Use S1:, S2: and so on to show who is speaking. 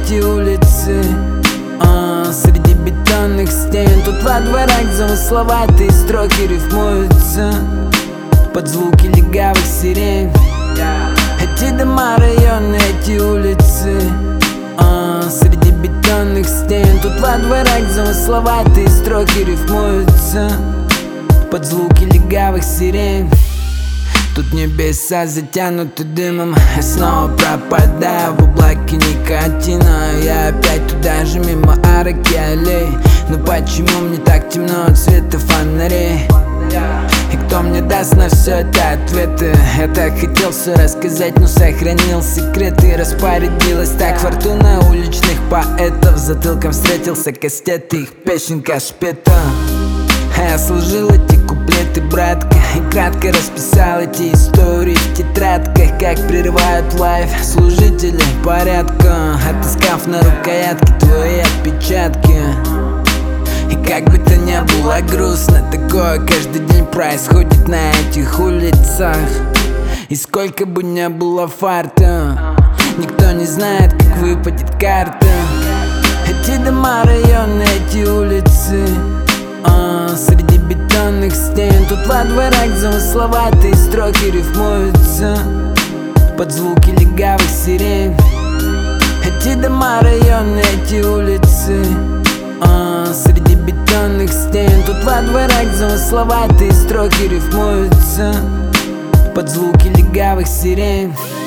S1: эти улицы, среди бетонных стен. Тут во дворах замысловатые строки рифмуются под звуки легавых сирен. Эти дома, районы, эти улицы, среди бетонных стен. Тут во дворах замысловатые строки рифмуются под звуки легавых сирен. Тут небеса затянуты дымом, я снова пропадаю в облаке никотина. Я опять туда же, мимо арок и аллей. Но почему мне так темно от света фонарей? И кто мне даст на все это ответы? Я так хотел все рассказать, но сохранил секреты. Распорядилась так фортуна уличных поэтов. Затылком встретился кастет, их песенка шпета. А я служил эти куплеты, братка, и кратко расписал эти истории в тетрадках. Как прерывают лайф служители порядка, отыскав на рукоятке твои отпечатки. И как бы то ни было грустно, такое каждый день происходит на этих улицах. И сколько бы ни было фарта, никто не знает, как выпадет карта. Эти дома, районы, эти улицы, среди бетонных стен. Тут во дворах замысловатые строки рифмуются под звуки легавых сирен. Эти дома, районы, эти улицы, среди бетонных стен. Тут во дворах замысловатые строки рифмуются под звуки легавых сирен.